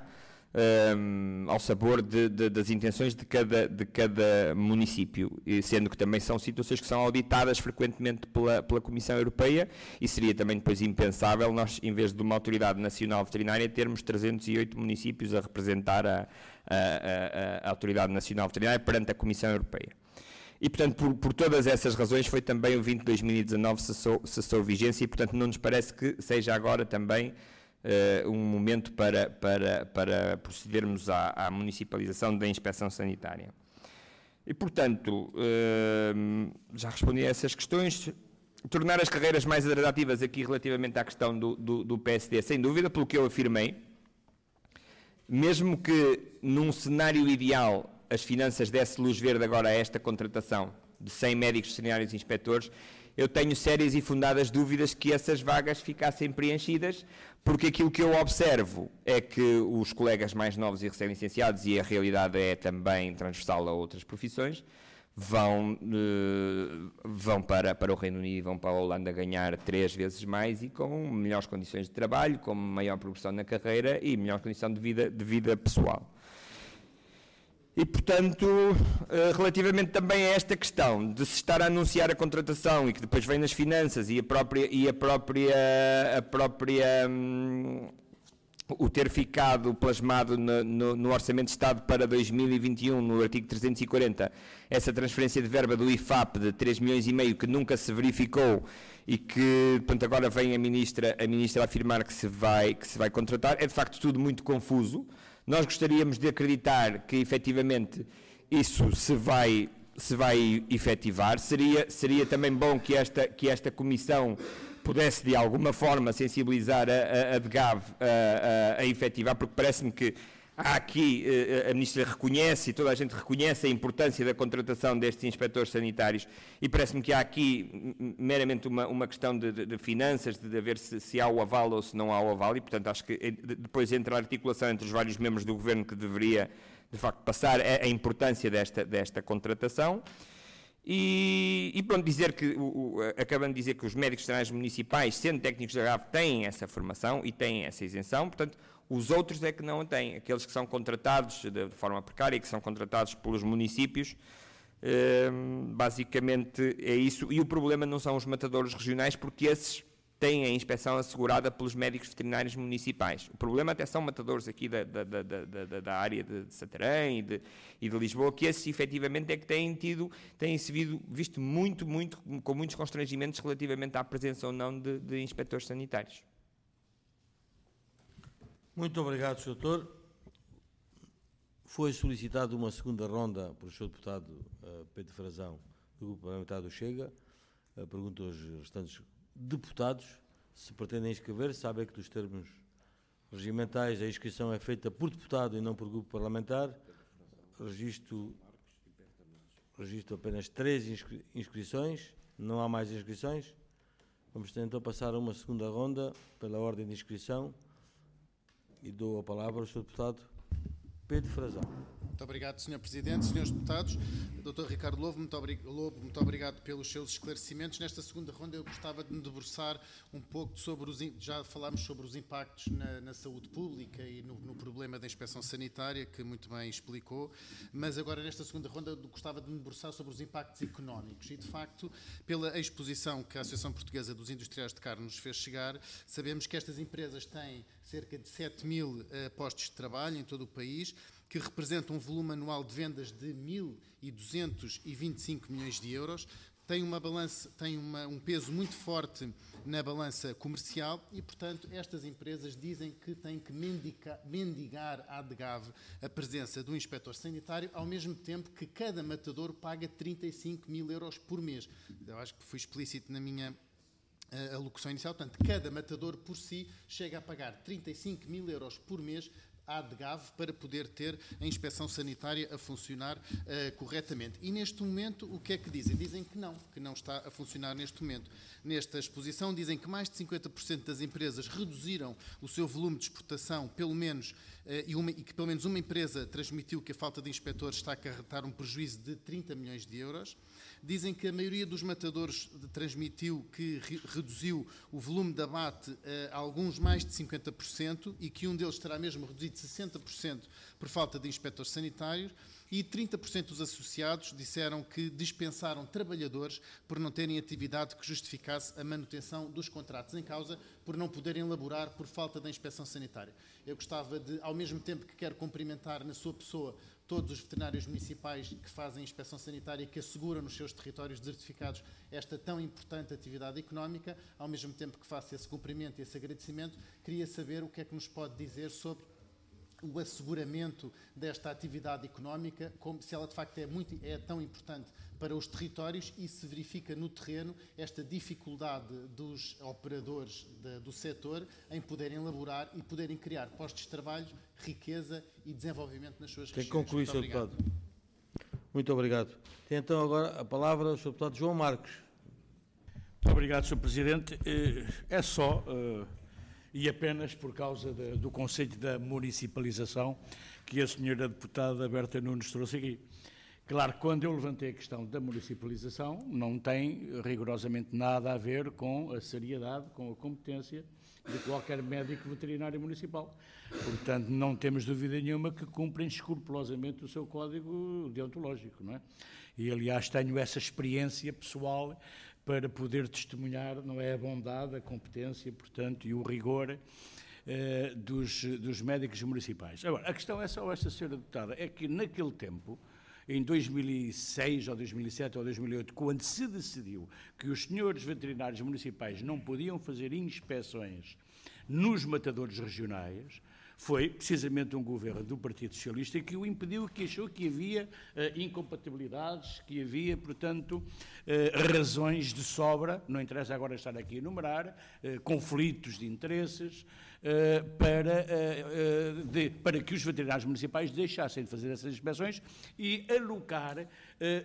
um, ao sabor de, de, das intenções de cada, de cada município, sendo que também são situações que são auditadas frequentemente pela, pela Comissão Europeia e seria também depois impensável nós, em vez de uma autoridade nacional veterinária, termos trezentos e oito municípios a representar a, a, a, a Autoridade Nacional Veterinária perante a Comissão Europeia. E, portanto, por, por todas essas razões, foi também o vinte de dois mil e dezanove cessou, cessou vigência e, portanto, não nos parece que seja agora também uh, um momento para, para, para procedermos à, à municipalização da inspeção sanitária. E, portanto, uh, já respondi a essas questões. Tornar as carreiras mais atrativas aqui relativamente à questão do, do, do P S D, sem dúvida, pelo que eu afirmei, mesmo que num cenário ideal as finanças dessem luz verde agora a esta contratação de cem médicos veterinários e inspectores, eu tenho sérias e fundadas dúvidas que essas vagas ficassem preenchidas, porque aquilo que eu observo é que os colegas mais novos e recém-licenciados, e a realidade é também transversal a outras profissões, vão, uh, vão para, para o Reino Unido, vão para a Holanda ganhar três vezes mais e com melhores condições de trabalho, com maior progressão na carreira e melhor condição de vida, de vida pessoal. E, portanto, relativamente também a esta questão de se estar a anunciar a contratação e que depois vem nas finanças e a própria, e a própria, a própria hum, o ter ficado plasmado no, no, no Orçamento de Estado para dois mil e vinte e um, no artigo trezentos e quarenta, essa transferência de verba do I F A P de três milhões e meio que nunca se verificou e que, portanto, agora vem a Ministra, a Ministra a afirmar que se vai, que se vai contratar, é de facto tudo muito confuso. Nós gostaríamos de acreditar que, efetivamente, isso se vai, se vai efetivar. Seria, seria também bom que esta, que esta Comissão pudesse, de alguma forma, sensibilizar a, a, a D G A V a, a, a efetivar, porque parece-me que há aqui, a Ministra reconhece, e toda a gente reconhece a importância da contratação destes inspectores sanitários, e parece-me que há aqui meramente uma, uma questão de, de, de finanças, de, de ver se, se há o aval ou se não há o aval, e portanto acho que depois entra a articulação entre os vários membros do Governo que deveria, de facto, passar a, a importância desta, desta contratação. E, e pronto, dizer que, o, o, acabando de dizer que os médicos veterinários municipais, sendo técnicos da G A V, têm essa formação e têm essa isenção, portanto, os outros é que não a têm, aqueles que são contratados de, de forma precária, que são contratados pelos municípios, eh, basicamente é isso, e o problema não são os matadouros regionais, porque esses têm a inspeção assegurada pelos médicos veterinários municipais. O problema até são matadores aqui da, da, da, da, da área de, de Santarém e de, e de Lisboa, que esses efetivamente é que têm tido, têm se visto muito, muito, com muitos constrangimentos relativamente à presença ou não de, de inspectores sanitários. Muito obrigado, senhor Doutor. Foi solicitada uma segunda ronda por senhor Deputado uh, Pedro Frazão, do Grupo Parlamentar do Chega. Uh, pergunto aos restantes deputados se pretendem inscrever. Sabem que dos termos regimentais a inscrição é feita por deputado e não por grupo parlamentar. Registro, registro apenas três inscri inscrições, não há mais inscrições. Vamos então passar a uma segunda ronda pela ordem de inscrição. E dou a palavra ao senhor Deputado Pedro Frazão. Muito obrigado, senhor Presidente, senhores Deputados. doutor Ricardo Lobo, muito, obrig... Lobo, muito obrigado pelos seus esclarecimentos. Nesta segunda ronda eu gostava de me debruçar um pouco sobre os... Já falámos sobre os impactos na, na saúde pública e no, no problema da inspeção sanitária, que muito bem explicou, mas agora nesta segunda ronda eu gostava de me debruçar sobre os impactos económicos e, de facto, pela exposição que a Associação Portuguesa dos Industriais de Carne nos fez chegar, sabemos que estas empresas têm cerca de sete mil uh, postos de trabalho em todo o país, que representa um volume anual de vendas de mil duzentos e vinte e cinco milhões de euros, tem, uma balança, tem uma, um peso muito forte na balança comercial e, portanto, estas empresas dizem que têm que mendigar, mendigar à D G A V a presença do inspetor sanitário, ao mesmo tempo que cada matador paga trinta e cinco mil euros por mês. Eu acho que fui explícito na minha a locução inicial, portanto, cada matador por si chega a pagar trinta e cinco mil euros por mês à D G A V para poder ter a inspeção sanitária a funcionar uh, corretamente. E neste momento, o que é que dizem? Dizem que não, que não está a funcionar neste momento. Nesta exposição, dizem que mais de cinquenta por cento das empresas reduziram o seu volume de exportação, pelo menos, uh, e, uma, e que pelo menos uma empresa transmitiu que a falta de inspectores está a acarretar um prejuízo de trinta milhões de euros. Dizem que a maioria dos matadores transmitiu que re reduziu o volume de abate uh, a alguns mais de cinquenta por cento e que um deles terá mesmo reduzido de sessenta por cento por falta de inspectores sanitários, e trinta por cento dos associados disseram que dispensaram trabalhadores por não terem atividade que justificasse a manutenção dos contratos em causa, por não poderem laborar por falta da inspeção sanitária. Eu gostava de, ao mesmo tempo que quero cumprimentar na sua pessoa todos os veterinários municipais que fazem inspeção sanitária e que asseguram nos seus territórios desertificados esta tão importante atividade económica, ao mesmo tempo que faço esse cumprimento e esse agradecimento, queria saber o que é que nos pode dizer sobre o asseguramento desta atividade económica, como se ela de facto é, muito, é tão importante para os territórios e se verifica no terreno esta dificuldade dos operadores de, do setor em poderem elaborar e poderem criar postos de trabalho, riqueza e desenvolvimento nas suas regiões. Tem que concluir, senhor Deputado. Muito obrigado. Tem então agora a palavra o senhor Deputado João Marcos. Muito obrigado, senhor Presidente. É só... e apenas por causa de, do conceito da municipalização que a senhora deputada Berta Nunes trouxe aqui. Claro que quando eu levantei a questão da municipalização, não tem rigorosamente nada a ver com a seriedade, com a competência de qualquer médico veterinário municipal. Portanto, não temos dúvida nenhuma que cumprem escrupulosamente o seu código deontológico, não é? E, aliás, tenho essa experiência pessoal para poder testemunhar, não é, a bondade, a competência, portanto, e o rigor eh, dos, dos médicos municipais. Agora, a questão é só esta, senhora deputada, é que naquele tempo, em dois mil e seis, ou dois mil e sete, ou dois mil e oito, quando se decidiu que os senhores veterinários municipais não podiam fazer inspeções nos matadouros regionais, foi precisamente um governo do Partido Socialista que o impediu, que achou que havia uh, incompatibilidades, que havia, portanto, uh, razões de sobra, não interessa agora estar aqui a enumerar, uh, conflitos de interesses, uh, para, uh, uh, de, para que os veterinários municipais deixassem de fazer essas inspeções e alocar uh, uh,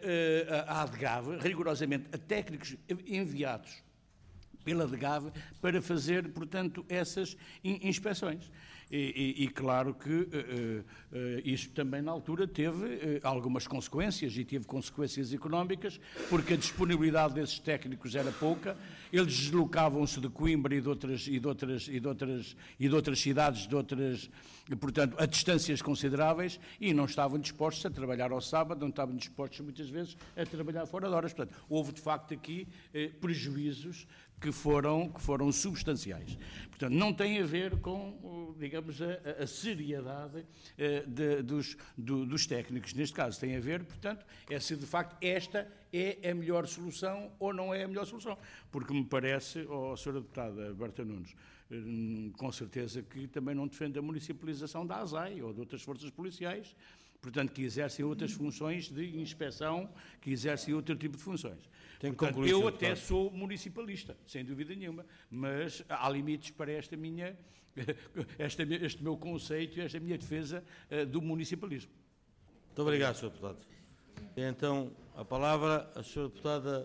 a ADGAV, rigorosamente, a técnicos enviados pela ADGAV para fazer, portanto, essas in inspeções. E, e, e claro que uh, uh, isso também na altura teve uh, algumas consequências e teve consequências económicas, porque a disponibilidade desses técnicos era pouca, eles deslocavam-se de Coimbra e de outras, e de outras, e de outras, e de outras cidades, de outras, portanto, a distâncias consideráveis, e não estavam dispostos a trabalhar ao sábado, não estavam dispostos muitas vezes a trabalhar fora de horas. Portanto, houve de facto aqui eh, prejuízos que foram, que foram substanciais. Portanto, não tem a ver com, digamos, a, a seriedade eh, de, dos, do, dos técnicos. Neste caso, tem a ver, portanto, é se de facto esta é a melhor solução ou não é a melhor solução. Porque me parece, ó, senhora deputada Berta Nunes, eh, com certeza que também não defende a municipalização da ASAI ou de outras forças policiais, portanto, que exercem outras funções de inspeção, que exercem outro tipo de funções. Tem que portanto, concluir, eu senhor até deputado. sou municipalista, sem dúvida nenhuma, mas há limites para esta minha, esta, este meu conceito e esta minha defesa uh, do municipalismo. Muito obrigado, senhor Deputado. Tem então a palavra a senhora Deputada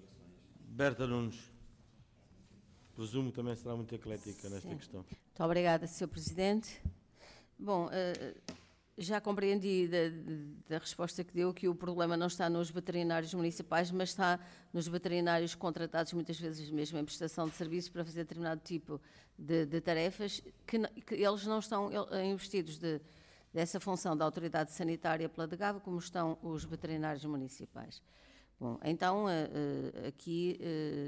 Berta Nunes. Presumo que também será muito eclética nesta Sim. questão. Muito obrigada, senhor Presidente. Bom, uh, já compreendi da, da resposta que deu que o problema não está nos veterinários municipais, mas está nos veterinários contratados muitas vezes mesmo em prestação de serviços para fazer determinado tipo de, de tarefas, que, que eles não estão investidos de, dessa função da autoridade sanitária pela ADGAV, como estão os veterinários municipais. Bom, então aqui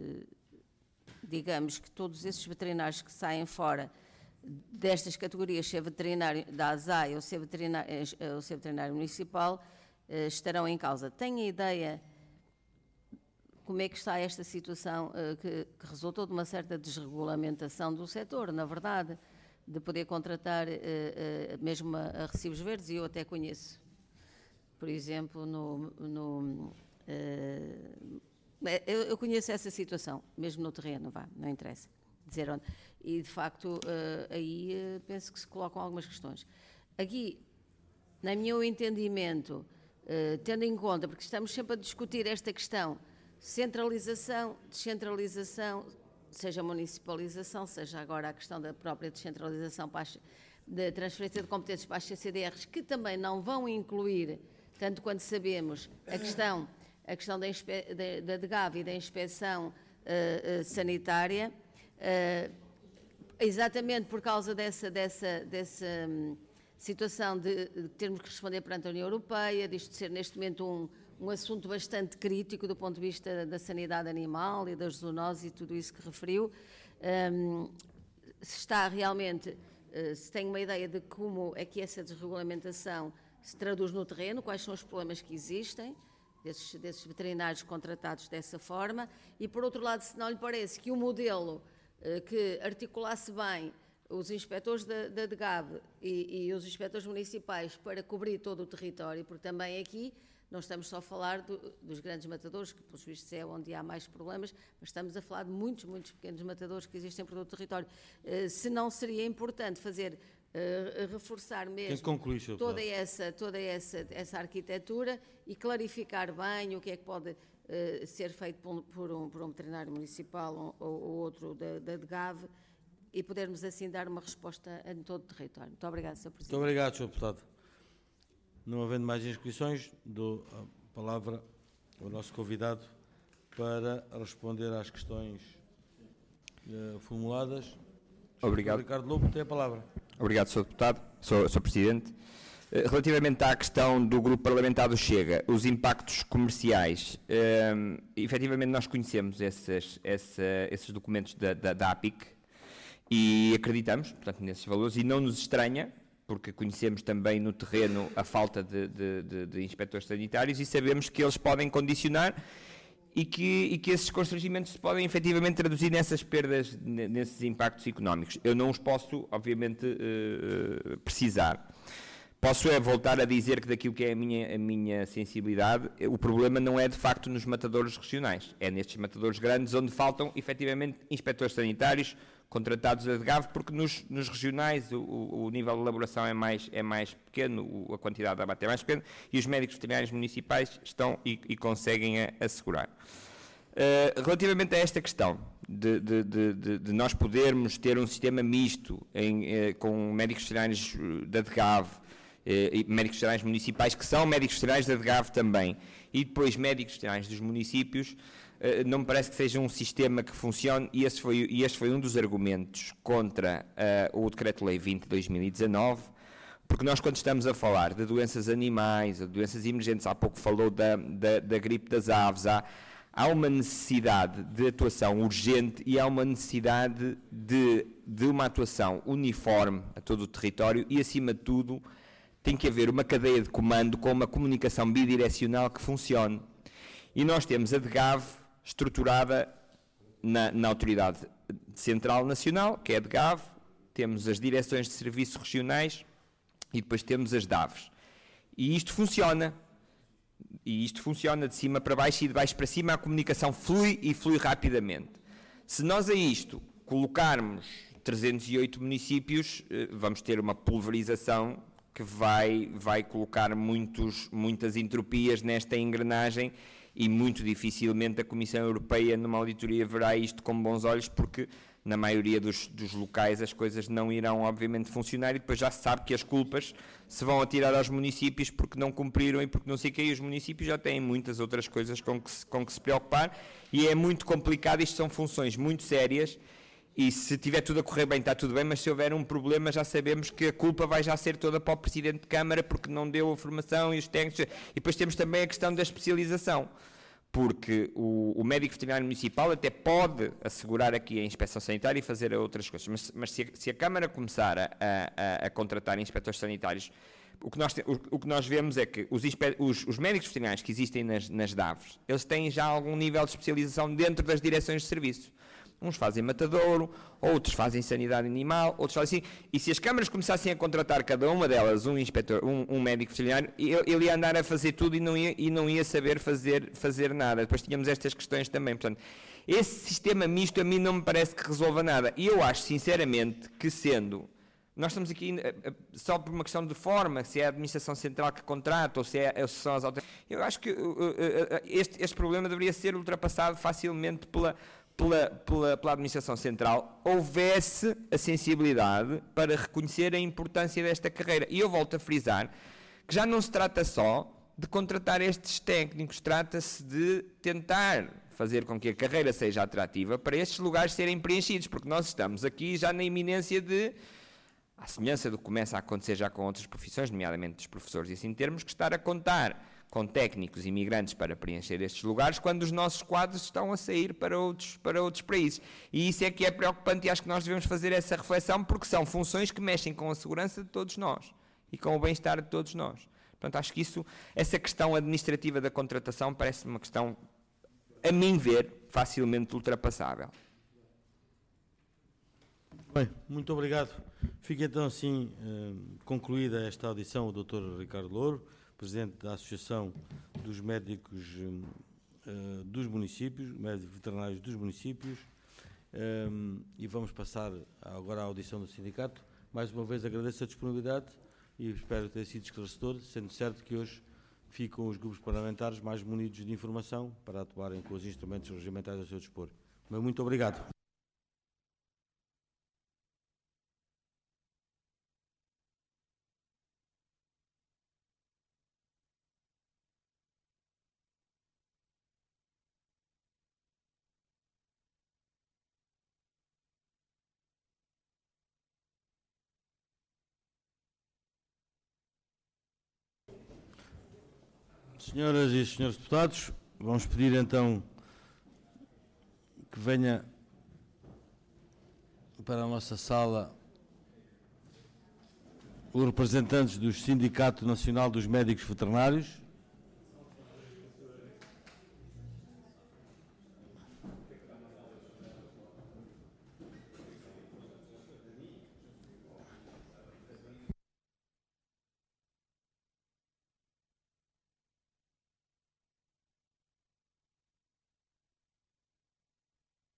digamos que todos esses veterinários que saem fora destas categorias, ser veterinário da ASAI ou ser veterinário, ou ser veterinário municipal, estarão em causa. Tem a ideia como é que está esta situação que, que resultou de uma certa desregulamentação do setor, na verdade, de poder contratar mesmo a, a recibos verdes, e eu até conheço, por exemplo, no... no eu, eu conheço essa situação, mesmo no terreno, vá, não interessa dizer onde. E, de facto, aí penso que se colocam algumas questões. Aqui, no meu entendimento, tendo em conta, porque estamos sempre a discutir esta questão, centralização, descentralização, seja municipalização, seja agora a questão da própria descentralização para as, da transferência de competências para as C C D Rs, que também não vão incluir, tanto quanto sabemos, a questão, a questão da, da, da ADGAV e da inspeção uh, uh, sanitária, Uh, exatamente por causa dessa, dessa, dessa, situação de, de termos que responder perante a União Europeia, disto ser neste momento um, um assunto bastante crítico do ponto de vista da sanidade animal e das zoonoses e tudo isso que referiu. Um, se está realmente, uh, se tem uma ideia de como é que essa desregulamentação se traduz no terreno, quais são os problemas que existem, desses, desses veterinários contratados dessa forma, e por outro lado, se não lhe parece que o modelo uh, que articulasse bem os inspectores da, da D G A V e, e os inspectores municipais para cobrir todo o território, porque também aqui não estamos só a falar do, dos grandes matadores, que pelos vistos é onde há mais problemas, mas estamos a falar de muitos, muitos pequenos matadores que existem por todo o território. Uh, se não seria importante fazer, uh, reforçar mesmo conclui, toda, essa, toda essa, essa arquitetura e clarificar bem o que é que pode uh, ser feito por, por, um, por um veterinário municipal ou, ou outro da, da D G A V e podermos assim dar uma resposta em todo o território. Muito obrigado, senhor Presidente. Muito obrigado, senhor Deputado. Não havendo mais inscrições, dou a palavra ao nosso convidado para responder às questões uh, formuladas. Obrigado. O Ricardo Lobo tem a palavra. Obrigado, senhor Deputado, senhor Presidente. Uh, relativamente à questão do Grupo Parlamentar do Chega, os impactos comerciais, uh, efetivamente nós conhecemos esses, essa, esses documentos da, da, da A P I C e acreditamos, portanto, nesses valores, e não nos estranha, porque conhecemos também no terreno a falta de, de, de, de inspectores sanitários e sabemos que eles podem condicionar e que, e que esses constrangimentos se podem efetivamente traduzir nessas perdas, nesses impactos económicos. Eu não os posso, obviamente, uh, precisar. Posso é voltar a dizer que daquilo que é a minha, a minha sensibilidade, o problema não é de facto nos matadores regionais, é nestes matadores grandes onde faltam efetivamente inspectores sanitários contratados a D G A V, porque nos, nos regionais o, o, o nível de elaboração é mais, é mais pequeno, o, a quantidade de abate é mais pequena e os médicos veterinários municipais estão e, e conseguem a, assegurar. Uh, relativamente a esta questão de, de, de, de nós podermos ter um sistema misto em, uh, com médicos veterinários da D G A V, uh, e médicos veterinários municipais, que são médicos veterinários da D G A V também, e depois médicos veterinários dos municípios, Uh, não me parece que seja um sistema que funcione, e este foi, e este foi um dos argumentos contra uh, o Decreto-Lei vinte de dois mil e dezanove, porque nós, quando estamos a falar de doenças animais, de doenças emergentes, há pouco falou da, da, da gripe das aves, há, há uma necessidade de atuação urgente e há uma necessidade de, de uma atuação uniforme a todo o território e, acima de tudo, tem que haver uma cadeia de comando com uma comunicação bidirecional que funcione. E nós temos a D G A V estruturada na, na Autoridade Central Nacional, que é a D G A V, temos as Direções de Serviços Regionais e depois temos as D A Vs. E isto funciona. E isto funciona de cima para baixo e de baixo para cima, a comunicação flui e flui rapidamente. Se nós a isto colocarmos trezentos e oito municípios, vamos ter uma pulverização que vai, vai colocar muitos, muitas entropias nesta engrenagem e muito dificilmente a Comissão Europeia numa auditoria verá isto com bons olhos, porque na maioria dos, dos locais as coisas não irão obviamente funcionar e depois já se sabe que as culpas se vão atirar aos municípios porque não cumpriram e porque não sei o que, e os municípios já têm muitas outras coisas com que, se, com que se preocupar e é muito complicado, isto são funções muito sérias e se tiver tudo a correr bem está tudo bem, mas se houver um problema já sabemos que a culpa vai já ser toda para o Presidente de Câmara porque não deu a formação e os técnicos, e depois temos também a questão da especialização, porque o, o médico veterinário municipal até pode assegurar aqui a inspeção sanitária e fazer outras coisas, mas, mas se, a, se a Câmara começar a, a, a contratar inspectores sanitários, o que nós, o, o que nós vemos é que os, os, os médicos veterinários que existem nas, nas D A Vs, eles têm já algum nível de especialização dentro das direções de serviço. Uns fazem matadouro, outros fazem sanidade animal, outros fazem assim. E se as câmaras começassem a contratar cada uma delas um inspetor, um, um médico veterinário, ele ia andar a fazer tudo e não ia, e não ia saber fazer, fazer nada. Depois tínhamos estas questões também. Portanto, esse sistema misto a mim não me parece que resolva nada. E eu acho, sinceramente, que sendo... Nós estamos aqui só por uma questão de forma, se é a administração central que contrata ou se, é, ou se são as autoridades. Eu acho que este, este problema deveria ser ultrapassado facilmente pela... Pela, pela, pela administração central, houvesse a sensibilidade para reconhecer a importância desta carreira. E eu volto a frisar que já não se trata só de contratar estes técnicos, trata-se de tentar fazer com que a carreira seja atrativa para estes lugares serem preenchidos, porque nós estamos aqui já na iminência de à semelhança do que começa a acontecer já com outras profissões, nomeadamente dos professores, e assim termos que estar a contar com técnicos imigrantes para preencher estes lugares, quando os nossos quadros estão a sair para outros, para outros países. E isso é que é preocupante e acho que nós devemos fazer essa reflexão, porque são funções que mexem com a segurança de todos nós e com o bem-estar de todos nós. Portanto, acho que isso, essa questão administrativa da contratação parece uma questão, a mim ver, facilmente ultrapassável. Bem, muito obrigado. Fica então assim eh, concluída esta audição o doutor Ricardo Louro, Presidente da Associação dos Médicos eh, dos Municípios, Médicos Veterinários dos Municípios, eh, e vamos passar agora à audição do Sindicato. Mais uma vez agradeço a disponibilidade e espero ter sido esclarecedor, sendo certo que hoje ficam os grupos parlamentares mais munidos de informação para atuarem com os instrumentos regimentais a seu dispor. Mas muito obrigado. Senhoras e senhores deputados, vamos pedir então que venha para a nossa sala os representantes do Sindicato Nacional dos Médicos Veterinários.